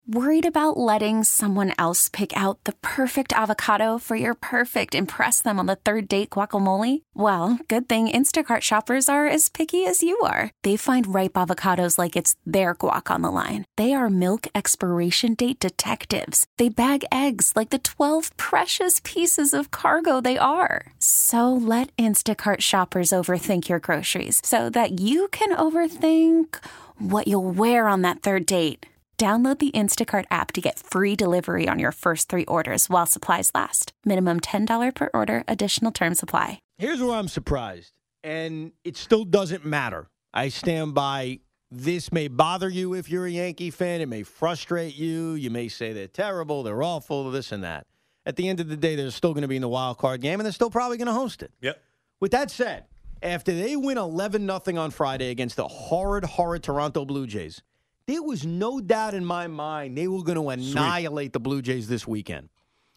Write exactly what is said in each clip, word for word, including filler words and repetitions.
Worried about letting someone else pick out the perfect avocado for your perfect impress them on the third date guacamole? Well, good thing Instacart shoppers are as picky as you are. They find ripe avocados like it's their guac on the line. They are milk expiration date detectives. They bag eggs like the twelve precious pieces of cargo they are. So let Instacart shoppers overthink your groceries so that you can overthink what you'll wear on that third date. Download the Instacart app to get free delivery on your first three orders while supplies last. Minimum ten dollars per order. Additional terms apply. Here's where I'm surprised, and it still doesn't matter. I stand by this may bother you if you're a Yankee fan. It may frustrate you. You may say they're terrible, they're awful, this and that. At the end of the day, they're still going to be in the wild card game, and they're still probably going to host it. Yep. With that said, after they win eleven nothing on Friday against the horrid, horrid Toronto Blue Jays, there was no doubt in my mind they were going to annihilate Sweet. the Blue Jays this weekend.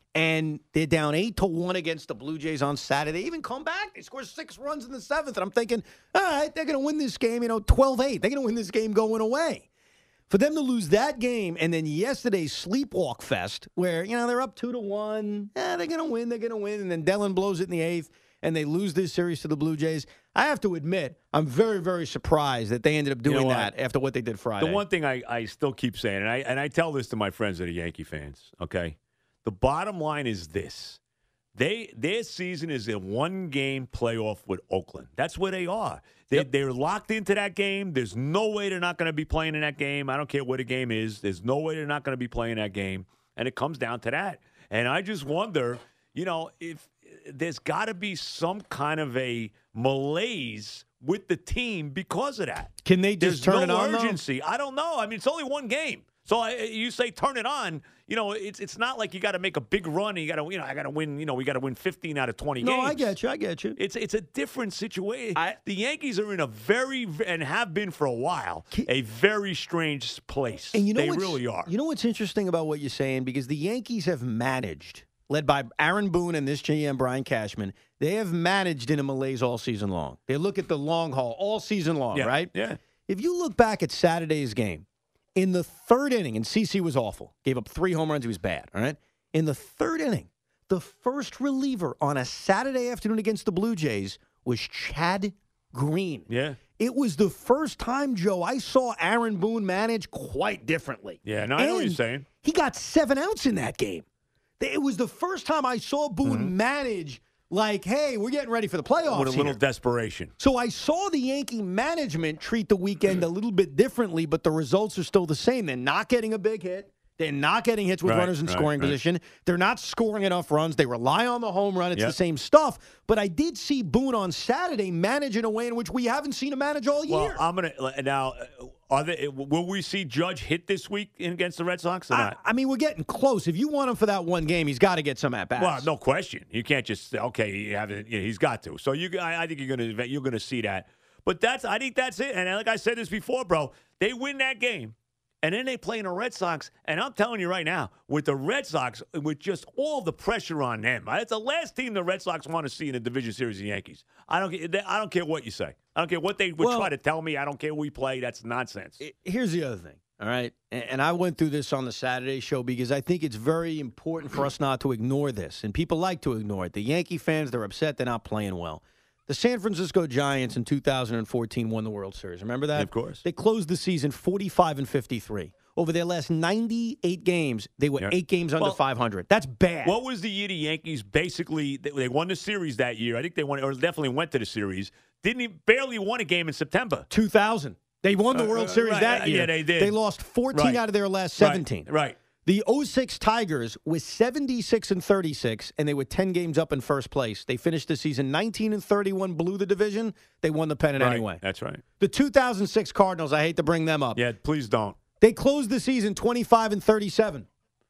And they're down eight to one against the Blue Jays on Saturday. They even come back. They score six runs in the seventh. And I'm thinking, all right, they're going to win this game, you know, twelve eight. They're going to win this game going away. For them to lose that game and then yesterday's sleepwalk fest where, you know, they're up two to one. Eh, they're going to win. They're going to win. And then Dellin blows it in the eighth. And they lose this series to the Blue Jays. I have to admit, I'm very, very surprised that they ended up doing you know that after what they did Friday. The one thing I, I still keep saying, and I and I tell this to my friends that are Yankee fans, okay? The bottom line is this. They Their season is a one-game playoff with Oakland. That's where they are. They, Yep. They're locked into that game. There's no way they're not going to be playing in that game. I don't care what the game is. There's no way they're not going to be playing that game. And it comes down to that. And I just wonder, you know, if – there's got to be some kind of a malaise with the team because of that. Can they just There's turn no it on? urgency. I don't know. I mean, it's only one game. So I, you say turn it on. You know, it's it's not like you got to make a big run. And you got to, you know, I got to win. You know, we got to win fifteen out of twenty no, games. No, I get you. I get you. It's it's a different situation. I, the Yankees are in a very and have been for a while a very strange place. And you know they what's, really are. You know what's interesting about what you're saying, because the Yankees have managed, led by Aaron Boone and this G M, Brian Cashman, they have managed in a malaise all season long. They look at the long haul all season long, yeah, right? Yeah. If you look back at Saturday's game, in the third inning, and C C was awful, gave up three home runs, he was bad, all right? In the third inning, the first reliever on a Saturday afternoon against the Blue Jays was Chad Green. Yeah. It was the first time, Joe, I saw Aaron Boone manage quite differently. Yeah, no, I know what you're saying. He got seven outs in that game. It was the first time I saw Boone mm-hmm. manage like, hey, we're getting ready for the playoffs with a little here. desperation. So I saw the Yankee management treat the weekend a little bit differently, but the results are still the same. They're not getting a big hit. They're not getting hits with right, runners in right, scoring right. position. They're not scoring enough runs. They rely on the home run. It's yep. the same stuff. But I did see Boone on Saturday manage in a way in which we haven't seen him manage all year. Well, I'm gonna now. Are they, will we see Judge hit this week against the Red Sox or I, not? I mean, we're getting close. If you want him for that one game, he's got to get some at bats. Well, no question. You can't just say, okay, you have it, yeah, he's got to. So you, I, I think you're gonna you're gonna see that. But that's I think that's it. And like I said this before, bro, they win that game. And then they play in the Red Sox, and I'm telling you right now, with the Red Sox, with just all the pressure on them, it's the last team the Red Sox want to see in a division series of the Yankees. I don't, I don't care what you say. I don't care what they would well, try to tell me. I don't care who we play. That's nonsense. Here's the other thing, all right? And I went through this on the Saturday show because I think it's very important for us not to ignore this. And people like to ignore it. The Yankee fans, they're upset they're not playing well. The San Francisco Giants in two thousand fourteen won the World Series. Remember that? Of course. They closed the season forty-five and fifty-three. Over their last ninety-eight games, they were yeah. eight games under well, five hundred. That's bad. What was the year the Yankees basically they, they won the series that year? I think they won or definitely went to the series. Didn't he barely won a game in September? two thousand. They won the World uh, Series right, that uh, year. Yeah, they did. They lost fourteen right. out of their last seventeen. Right. right. The oh six Tigers was seventy-six and thirty-six, and they were ten games up in first place. They finished the season nineteen and thirty-one, blew the division. They won the pennant right. anyway. That's right. The two thousand six Cardinals, I hate to bring them up. Yeah, please don't. They closed the season twenty-five and thirty-seven.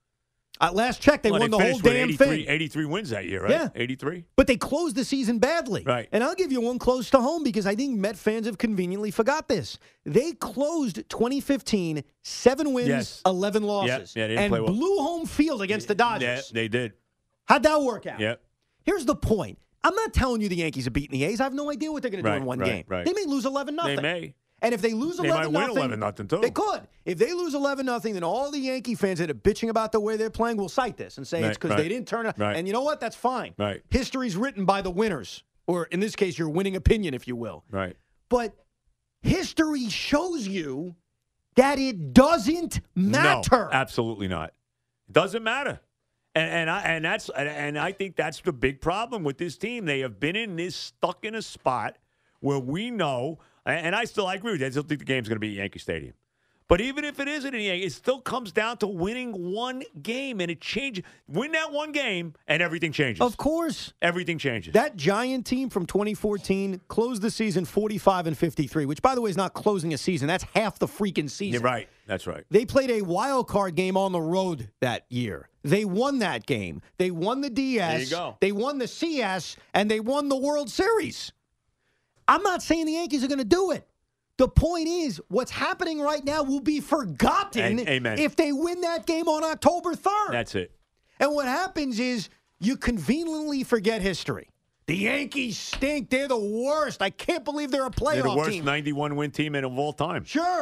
At last check, they well, won they the whole damn thing. eighty-three wins that year, right? Yeah. eighty-three. But they closed the season badly. Right. And I'll give you one close to home because I think Met fans have conveniently forgot this. They closed twenty fifteen, seven wins, yes. eleven losses. Yeah, yeah, they didn't and play well. blew home field against the Dodgers. Yeah, they did. How'd that work out? Yeah. Here's the point. I'm not telling you the Yankees are beating the A's. I have no idea what they're going to do right, in one right, game. Right. They may lose eleven nothing. They may. And if they lose They eleven might win nothing, eleven nothing too. They could. If they lose eleven nothing, then all the Yankee fans that are bitching about the way they're playing will cite this and say Right, it's because right, they didn't turn out. right. And you know what? That's fine. Right. History's written by the winners, or in this case, your winning opinion, if you will. Right. But history shows you that it doesn't matter. No, absolutely not. It doesn't matter. And and I and that's and, and I think that's the big problem with this team. They have been in this stuck in a spot where we know, and I still I agree with you. I still think the game's going to be at Yankee Stadium. But even if it isn't in Yankee, it still comes down to winning one game, and it changes. Win that one game, and everything changes. Of course. Everything changes. That Giant team from twenty fourteen closed the season forty-five and fifty-three, which, by the way, is not closing a season. That's half the freaking season. You're right. That's right. They played a wild card game on the road that year. They won that game. They won the D S. There you go. They won the C S, and they won the World Series. I'm not saying the Yankees are going to do it. The point is, what's happening right now will be forgotten A- amen. if they win that game on October third. That's it. And what happens is you conveniently forget history. The Yankees stink. They're the worst. I can't believe they're a playoff They're the worst team. ninety-one win team in of all time. Sure.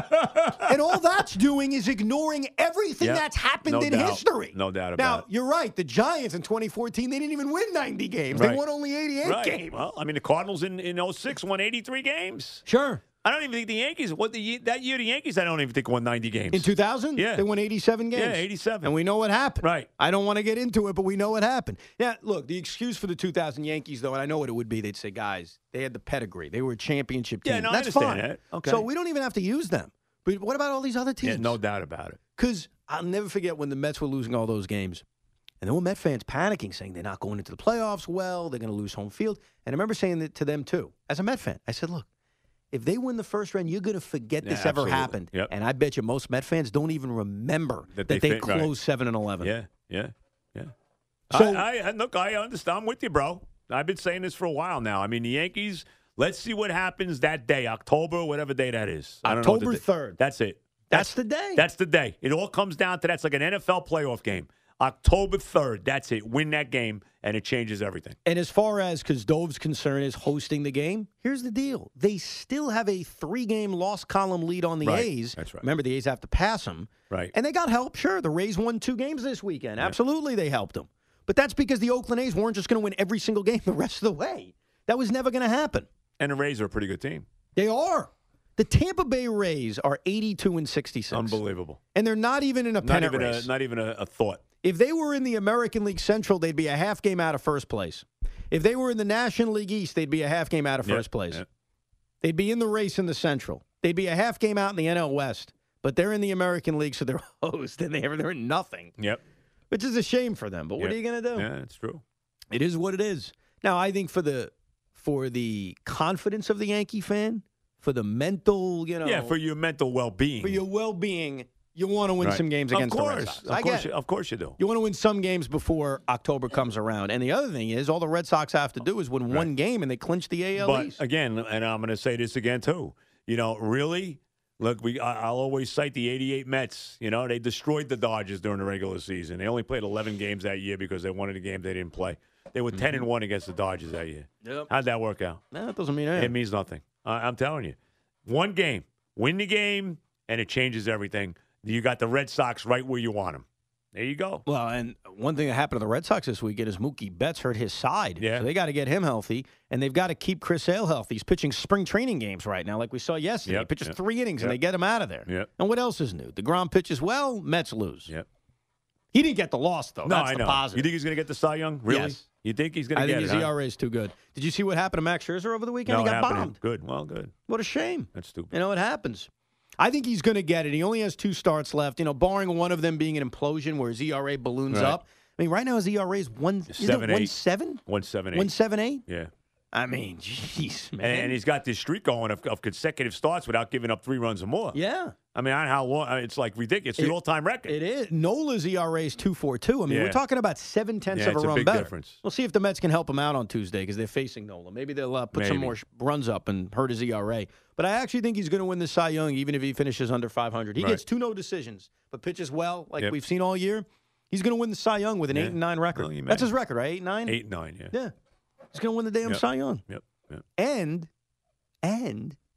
And all that's doing is ignoring everything Yep. that's happened No in doubt. history. No doubt Now, about it. you're right. The Giants in twenty fourteen, they didn't even win ninety games. Right. They won only eighty-eight Right. games. Well, I mean, the Cardinals in, in oh six won eighty-three games. Sure. I don't even think the Yankees, what the ye- that year, the Yankees, I don't even think won ninety games. In two thousand, Yeah. they won eighty-seven games. Yeah, eighty-seven. And we know what happened. Right. I don't want to get into it, but we know what happened. Now, look, the excuse for the two thousand Yankees, though, and I know what it would be, they'd say, guys, they had the pedigree. They were a championship team. Yeah, no, I That's understand fine. that. Okay. So we don't even have to use them. But what about all these other teams? Yeah, no doubt about it. Because I'll never forget when the Mets were losing all those games. And there were Met fans panicking, saying they're not going into the playoffs well, they're going to lose home field. And I remember saying that to them, too. As a Met fan, I said, look, if they win the first round, you're going to forget Yeah, this ever absolutely. happened. Yep. And I bet you most Met fans don't even remember that, That they, they fin- right. closed seven and eleven. Yeah, yeah, yeah. So- I, I look, I understand. I'm with you, bro. I've been saying this for a while now. I mean, the Yankees. Let's see what happens that day, October, whatever day that is. I don't know what the October day- third. That's it. That's the day. That's the day. It all comes down to that's like an N F L playoff game. October third. That's it. Win that game, and it changes everything. And as far as, because Dove's concern is hosting the game, here's the deal. They still have a three-game loss column lead on the Right. A's. That's right. Remember, the A's have to pass them. Right. And they got help, sure. The Rays won two games this weekend. Absolutely, they helped them. But that's because the Oakland A's weren't just going to win every single game the rest of the way. That was never going to happen. And the Rays are a pretty good team. They are. The Tampa Bay Rays are eighty-two and sixty-six. Unbelievable. And they're not even in a Not pennant even race. a not even a, a thought. If they were in the American League Central, they'd be a half game out of first place. If they were in the National League East, they'd be a half game out of Yep, first place. yep. They'd be in the race in the Central. They'd be a half game out in the N L West. But they're in the American League, so they're host, and they're, they're in nothing, Yep. which is a shame for them. But what Yep. are you going to do? Yeah, it's true. It is what it is. Now, I think for the for the confidence of the Yankee fan, for the mental, you know, Yeah, for your mental well-being. for your well-being, you want to win Right. some games Of against the Red course. Sox. Of I course, get you, it. of course you do. You want to win some games before October comes around. And the other thing is, all the Red Sox have to do is win one game, and they clinch the A L But East. again, and I'm going to say this again too. You know, really, look, we I- I'll always cite the eighty-eight Mets. You know, they destroyed the Dodgers during the regular season. They only played eleven games that year because they wanted a game they didn't play. They were ten and one against the Dodgers that year. Yep. How'd that work out? No, that doesn't mean It anything. means nothing. I, I'm telling you, one game, win the game, and it changes everything. You got the Red Sox right where you want them. There you go. Well, and one thing that happened to the Red Sox this weekend is Mookie Betts hurt his side. Yeah. So they got to get him healthy, and they've got to keep Chris Sale healthy. He's pitching spring training games right now, like we saw yesterday. Yep, He pitches yep, three innings, and yep. they get him out of there. Yep. And what else is new? DeGrom pitches well, Mets lose. Yep. He didn't get the loss, though. No, That's I the know. positive. You think he's going to get the Cy Young? Really? Yes. You think he's going I to get think it? his huh? E R A is too good. Did you see what happened to Max Scherzer over the weekend? No, he it got happened to him. bombed. Good. Well, good. What a shame. That's stupid. You know, it happens. I think he's going to get it. He only has two starts left, you know, barring one of them being an implosion where his E R A balloons Right. up. I mean, right now his E R A is one, is Seven, it one eight. seven? One seven eight. One seven eight? Yeah. I mean, jeez, man. And, and he's got this streak going of, of consecutive starts without giving up three runs or more. yeah, I mean, I don't know how long. I mean, it's like ridiculous. It's It- the all-time record. it is. Nola's E R A is two four two. I mean, Yeah. we're talking about seven tenths Yeah, of a it's a run big better. difference. We'll see if the Mets can help him out on Tuesday because they're facing Nola. Maybe they'll uh, put some Maybe. more sh- runs up and hurt his E R A. But I actually think he's going to win the Cy Young even if he finishes under five hundred. He Right. gets two no decisions, but pitches well like Yep. we've seen all year. He's going to win the Cy Young with an Yeah. eight and nine record. Well, he may. That's his record, right? Eight and nine. Eight nine. Yeah. Yeah, he's going to win the damn Yep. Cy Young. Yep. Yep. And, and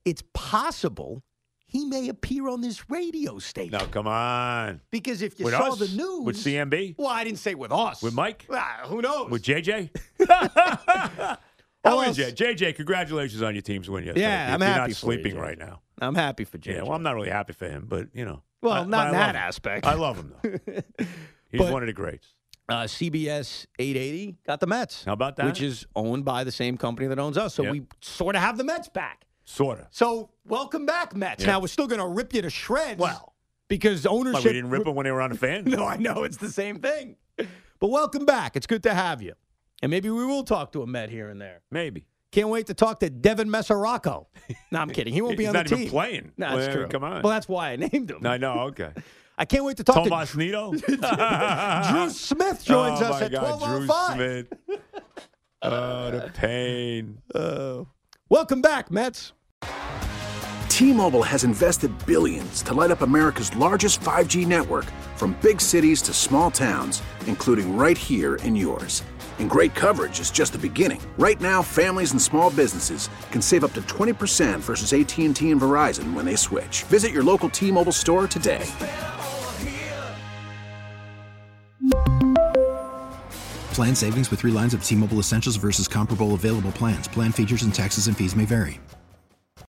it's possible he may appear on this radio station. No, come on. Because if you with saw us? the news. With C M B? Well, I didn't say with us. With Mike? Ah, who knows? With J J? How Well, is it? J J, congratulations on your team's win yesterday. Yeah, If I'm you're happy not for you, sleeping Jay. right now. I'm happy for J J. Yeah, well, I'm not really happy for him, but, you know. Well, I- not I in love that him. aspect. I love him, though. He's But- one of the greats. Uh, C B S eight eighty got the Mets. How about that? Which is owned by the same company that owns us. So Yep. we sort of have the Mets back. Sort of. So welcome back, Mets. Yep. Now, we're still going to rip you to shreds. Well. Because ownership. Like we didn't rip him when they were on the fan? No, I know. It's the same thing. But welcome back. It's good to have you. And maybe we will talk to a Met here and there. Maybe. Can't wait to talk to Devin Mesoraco. No, I'm kidding. He won't be He's on not the even team. playing. No, that's Well, true. come on. Well, that's why I named him. I know, okay. I can't wait to talk Tomas Nito? to Drew Smith joins oh us my at God, twelve oh Drew five. Smith. Oh, the pain. Uh, welcome back, Mets. T-Mobile has invested billions to light up America's largest five G network, from big cities to small towns, including right here in yours. And great coverage is just the beginning. Right now, families and small businesses can save up to twenty percent versus A T and T and Verizon when they switch. Visit your local T-Mobile store today. Plan savings with three lines of T-Mobile Essentials versus comparable available plans. Plan features and taxes and fees may vary.